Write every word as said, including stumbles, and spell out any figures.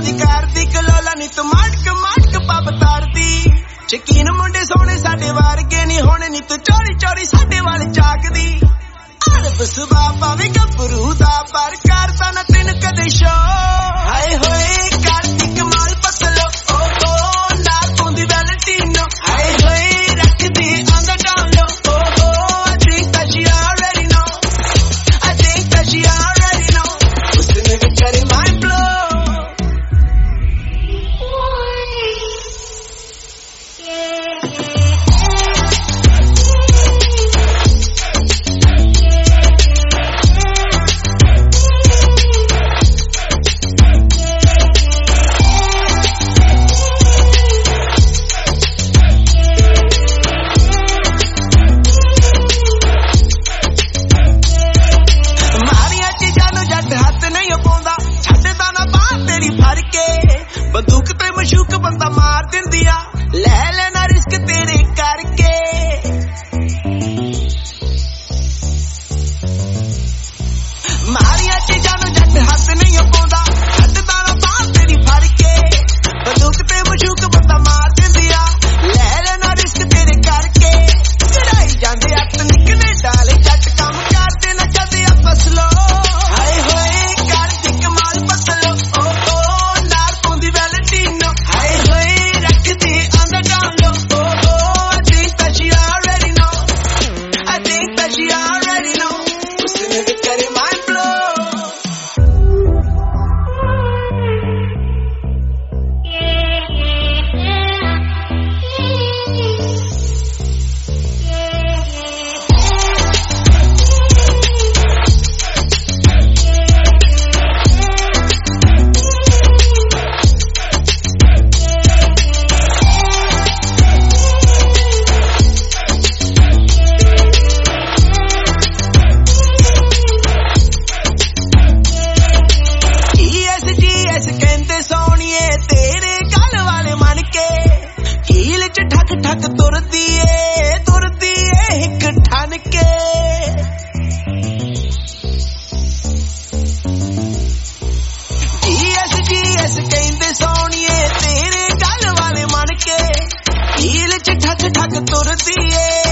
ਦੀ ਕਰਦੀ ਕਲੋਲਾ ਨੀ ਤੂੰ ਮਾਟਕ ਮਾਟਕ ਪੱਬ ਤਾਰਦੀ ਸ਼ਕੀਨ ਮੁੰਡੇ ਸੋਹਣੇ ਸਾਡੇ ਵਰਗੇ ਨੀ ਹੁਣ ਨੀ ਤੂੰ ਚੋਰੀ ਚੋਰੀ ਸਾਡੇ ਵੱਲ ਝਾਕਦੀ ਅਰਬ ਸੁਭਾਅ ਭਾਵੇਂ ਗੱਭਰੂ ਦਾ ਪਰ ਕਰਦਾ ਨਾ ਤੈਨੂੰ ਕਦੇ ਸ਼ੋ ਹਾਏ ਹੋਏ ਕਰਦੀ ਕਮਾਲ ਪਤਲੋ ਓ ਓ ਨਾਲ ਪੁੰਦੀ ਵੈਲੈਂਟੀਨੋ ਹਾਏ ਹੋਏ ਰੱਖਦੀ on the down low oh oh I think that she already know I think that she already know usne bhi kare mind blow ਬੰਦੂਕ ਤੇ ਮਸ਼ੂਕ ਬੰਦਾ ਮਾਰ ਦਿੰਦੀ ਆ ਲੈ ਲੈਣਾ ਰਿਸਕ ਤੇਰੇ ਕਰਕੇ ਮਾਰੀਆਂ ਚੀਜ਼ਾਂ ਨੂੰ ਜੱਟ ਹੱਥ ਨਹੀਂ ਪਾਉਂਦਾ ਛੱਡਦਾ ਨਾ ਬਾਹ ਤੇਰੀ ਫੜ ਕੇ ਬੰਦੂਕ ਤੇ ਮਸ਼ੂਕ ਬੰਦਾ ਮਾਰ ਦਿੰਦੀ ਆ ਲੈ ਲੈਣਾ ਰਿਸਕ ਤੇਰੇ ਕਰਕੇ ਚੜਾਈ ਜਾਂਦੇ ਅੱਤ ਨਿਕਲੇ ਡਾਲੇ ਜੱਟ ਕੰਮ ਕਰਦੇ ਨਾ ਕਦੇ ਆਪਾਂ ਸਲੋ ਹਾਏ ਹੋਏ ਕਰਦੀ ਕਮਾਲ ਪਤਲੋ ਓ ਓ ਹਾਏ ਹੋਏ ਰੱਖਦੀ on the down low oh oh I think that she already know I think that she already know usne bhi kare mind blow ਠੱਕ ਤੁਰਦੀ ਏ ਤੁਰਦੀ ਏ ਇੱਕ ਠਨ ਕੇ ਜੀਐਸ ਜੀਐਸ ਕਹਿੰਦੇ ਸੋਹਣੀਏ ਤੇਰੇ ਗੱਲ ਵਾਲੇ ਮਨ ਕੇ ਹੀਲ ਚ ਠੱਕ ਠੱਕ ਤੁਰਦੀ ਏ